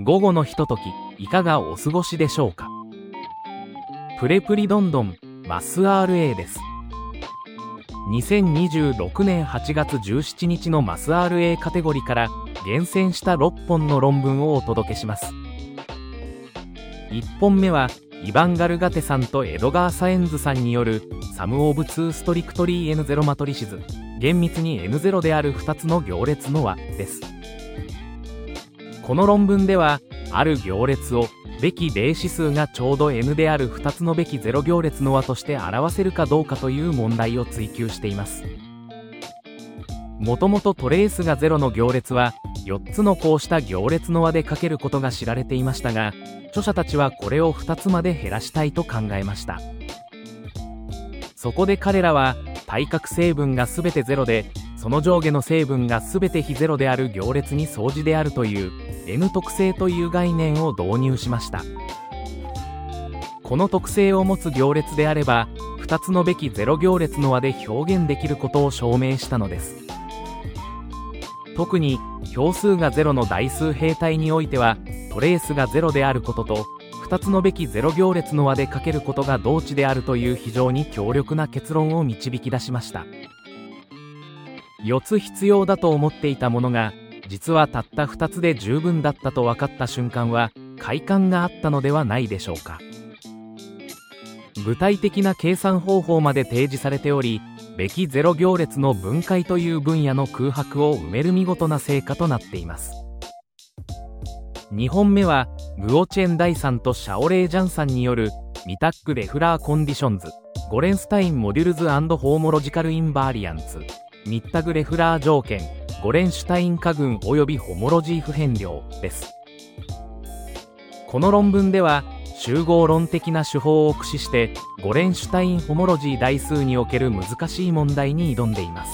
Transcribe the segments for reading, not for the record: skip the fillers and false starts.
午後のひととき、いかがお過ごしでしょうか。プレプリどんどんマス RA です。2026年8月17日のマス RA カテゴリーから厳選した6本の論文をお届けします。1本目はイヴァン・ガルガテさんとエドガー・サエンズさんによるサム・オブ・ツー・ストリクトリー N0 マトリシズ、厳密に N0 である2つの行列の和です。この論文ではある行列をべき例指数がちょうど N である2つのべき0行列の和として表せるかどうかという問題を追求しています。もともとトレースが0の行列は4つのこうした行列の和で書けることが知られていましたが、著者たちはこれを2つまで減らしたいと考えました。そこで彼らは対角成分が全て0で、その上下の成分が全て非0である行列に相似であるという N 特性という概念を導入しました。この特性を持つ行列であれば2つのべき0行列の和で表現できることを証明したのです。特に票数が0の代数平体においてはトレースが0であることと2つのべき0行列の和で書けることが同値であるという非常に強力な結論を導き出しました。4つ必要だと思っていたものが実はたった2つで十分だったと分かった瞬間は快感があったのではないでしょうか。具体的な計算方法まで提示されており、べき0行列の分解という分野の空白を埋める見事な成果となっています。2本目はグオチェンダイさんとシャオレイジャンさんによるミタック・レフラー・コンディションズ、ゴレンスタイン・モデュルズ&ホーモロジカル・インバーリアンツ、ミッタグ・レフラー条件、ゴレンシュタイン化群及びホモロジー不変量です。この論文では集合論的な手法を駆使してゴレンシュタインホモロジー代数における難しい問題に挑んでいます。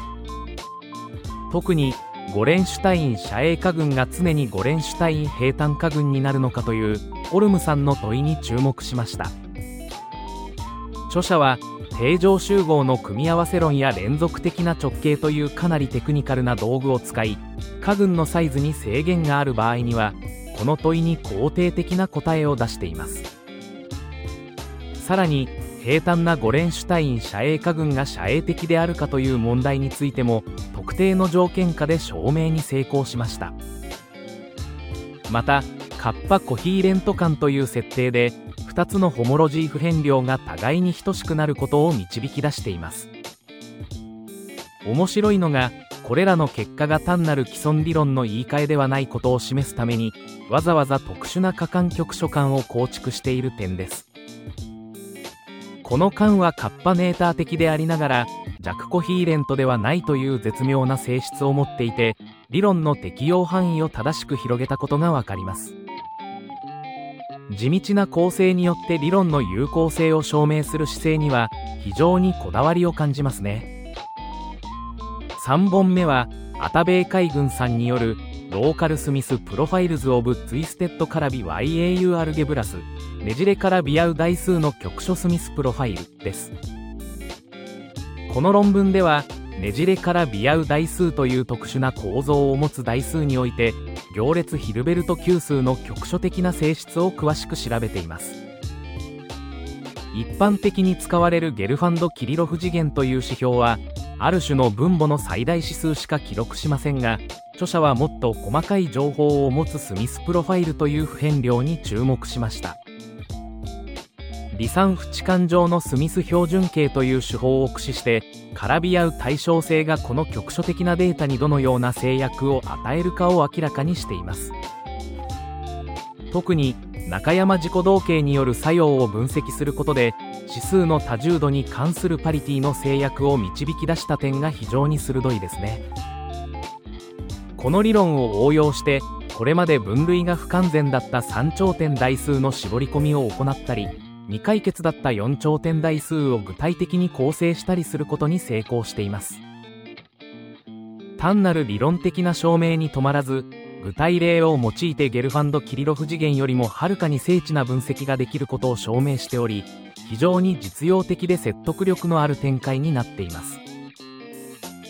特にゴレンシュタイン遮影化群が常にゴレンシュタイン平坦化群になるのかというオルムさんの問いに注目しました。著者は定常集合の組み合わせ論や連続的な直径というかなりテクニカルな道具を使い、化群のサイズに制限がある場合にはこの問いに肯定的な答えを出しています。さらに平坦なゴレンシュタイン遮影化群が遮影的であるかという問題についても特定の条件下で証明に成功しました。またカッパコヒーレント間という設定で2つのホモロジー不変量が互いに等しくなることを導き出しています。面白いのがこれらの結果が単なる既存理論の言い換えではないことを示すためにわざわざ特殊な可感局所間を構築している点です。この間はカッパネーター的でありながら弱コヒーレントではないという絶妙な性質を持っていて、理論の適用範囲を正しく広げたことがわかります。地道な構成によって理論の有効性を証明する姿勢には非常にこだわりを感じますね。3本目はアタベイ海軍さんによるローカルスミスプロファイルズオブツイステッドカラビ YAU アルゲブラスねじれからビアウ代数の局所スミスプロファイルです。この論文ではねじれからビアウ代数という特殊な構造を持つ代数において行列ヒルベルト級数の局所的な性質を詳しく調べています。一般的に使われるゲルファンド・キリロフ次元という指標はある種の分母の最大指数しか記録しませんが、著者はもっと細かい情報を持つスミスプロファイルという不変量に注目しました。離散不置換上のスミス標準形という手法を駆使して絡み合う対称性がこの局所的なデータにどのような制約を与えるかを明らかにしています。特に中山自己同型による作用を分析することで指数の多重度に関するパリティの制約を導き出した点が非常に鋭いですね。この理論を応用してこれまで分類が不完全だった3頂点代数の絞り込みを行ったり、未解決だった4頂点代数を具体的に構成したりすることに成功しています。単なる理論的な証明に止まらず、具体例を用いてゲルファンド・キリロフ次元よりもはるかに精緻な分析ができることを証明しており、非常に実用的で説得力のある展開になっています。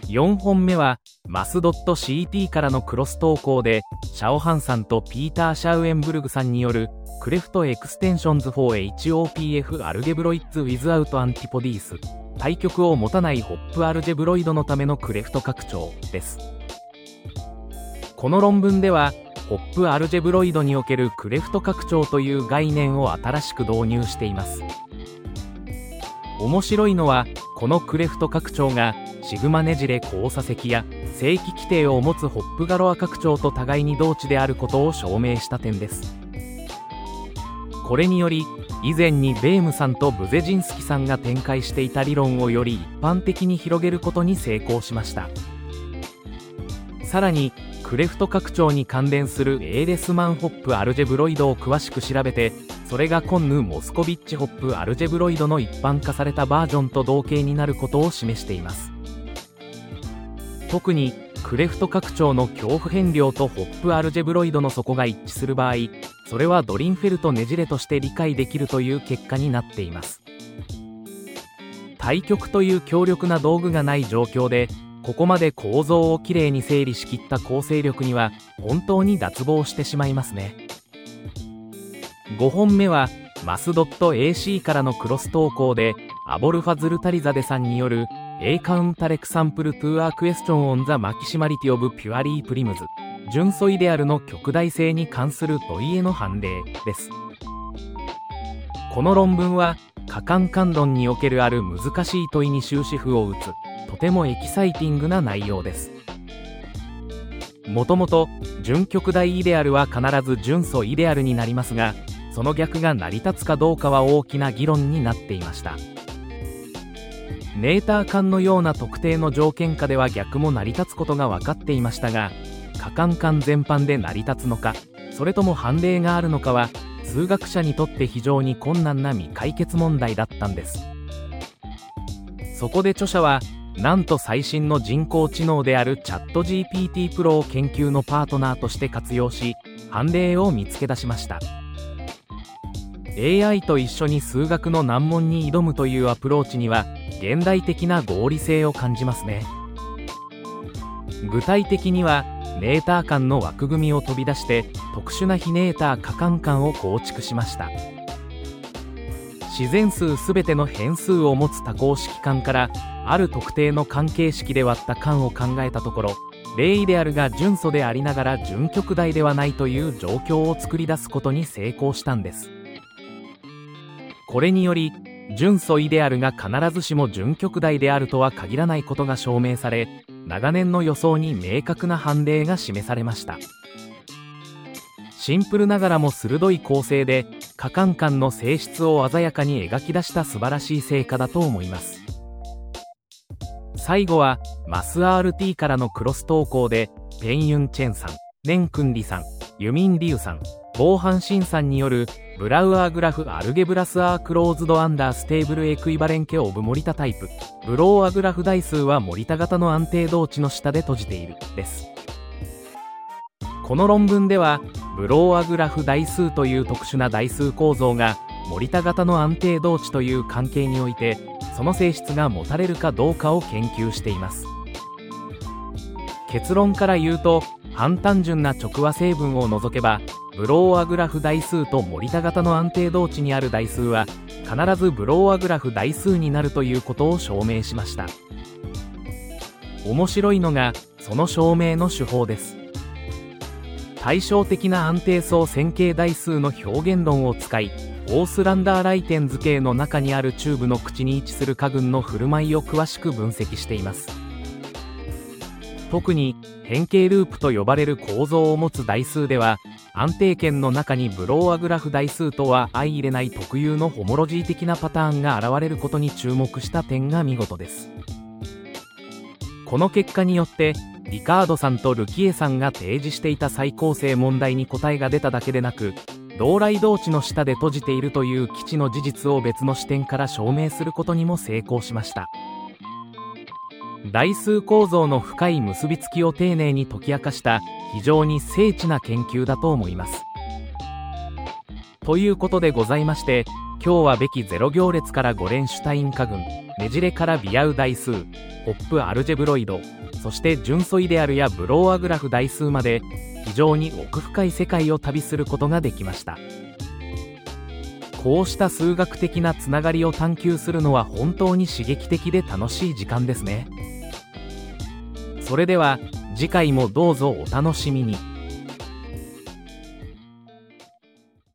4本目はマス .ct からのクロス投稿で、シャオハンさんとピーター・シャウエンブルグさんによるクレフトエクステンションズ for HOPF アルゲブロイッツ without antipodies、対極を持たないホップアルジェブロイドのためのクレフト拡張です。この論文ではホップアルジェブロイドにおけるクレフト拡張という概念を新しく導入しています。面白いのは、このクレフト拡張がシグマねじれ交差積や正規規定を持つホップガロア拡張と互いに同値であることを証明した点です。これにより、以前にベームさんとブゼジンスキさんが展開していた理論をより一般的に広げることに成功しました。さらに、クレフト拡張に関連するエーレスマンホップアルジェブロイドを詳しく調べて、それがコンヌ・モスコビッチホップアルジェブロイドの一般化されたバージョンと同型になることを示しています。特にクレフト拡張の恐怖変量とホップアルジェブロイドの底が一致する場合、それはドリンフェルトねじれとして理解できるという結果になっています。対極という強力な道具がない状況で、ここまで構造をきれいに整理しきった構成力には本当に脱帽してしまいますね。5本目はマス .ac からのクロス投稿で、アボルファズルタリザデさんによる A カウンタレクサンプルトゥアクエスチョンオンザマキシマリティオブピュアリープリムズ、純素イデアルの極大性に関する問いへの判例です。この論文は可感感論におけるある難しい問いに終止符を打つ、とてもエキサイティングな内容です。もともと純極大イデアルは必ず純素イデアルになりますが、その逆が成り立つかどうかは大きな議論になっていました。ネーター間のような特定の条件下では逆も成り立つことが分かっていましたが、可感間全般で成り立つのか、それとも判例があるのかは数学者にとって非常に困難な未解決問題だったんです。そこで著者は、なんと最新の人工知能であるチャット GPT プロを研究のパートナーとして活用し、判例を見つけ出しました。AI と一緒に数学の難問に挑むというアプローチには現代的な合理性を感じますね。具体的にはネーター間の枠組みを飛び出して特殊な非ネーター可感間を構築しました。自然数すべての変数を持つ多項式間からある特定の関係式で割った間を考えたところ、例イデアルが純素でありながら純極大ではないという状況を作り出すことに成功したんです。これにより純素イデアルが必ずしも純極大であるとは限らないことが証明され、長年の予想に明確な判例が示されました。シンプルながらも鋭い構成で可感間の性質を鮮やかに描き出した素晴らしい成果だと思います。最後はマス RT からのクロス投稿で、ペンユンチェンさん、ネンクンリさん、ユミンリュウさん、ボーハンシンさんによるブラウアーグラフアルゲブラスアークローズドアンダーステーブルエクイバレンケオブモリタタイプ、ブローアグラフ代数はモリタ型の安定同値の下で閉じているです。この論文ではブローアグラフ代数という特殊な代数構造がモリタ型の安定同値という関係においてその性質が持たれるかどうかを研究しています。結論から言うと、半単純な直和成分を除けばブローアグラフ代数とモリタ型の安定同値にある代数は必ずブローアグラフ代数になるということを証明しました。面白いのがその証明の手法です。対照的な安定相線形代数の表現論を使い、オースランダーライテン図形の中にあるチューブの口に位置する家群の振る舞いを詳しく分析しています。特に変形ループと呼ばれる構造を持つ代数では、安定圏の中にブローアグラフ代数とは相入れない特有のホモロジー的なパターンが現れることに注目した点が見事です。この結果によってリカードさんとルキエさんが提示していた再構成問題に答えが出ただけでなく、同来同値の下で閉じているという基地の事実を別の視点から証明することにも成功しました。代数構造の深い結びつきを丁寧に解き明かした非常に精緻な研究だと思います。ということでございまして、 今日はべきゼロ行列からゴレンシュタイン化群、ねじれからビアウ代数、ホップアルジェブロイド、そして純素イデアルやブローアグラフ代数まで非常に奥深い世界を旅することができました。こうした数学的なつながりを探求するのは本当に刺激的で楽しい時間ですね。それでは次回もどうぞお楽しみに。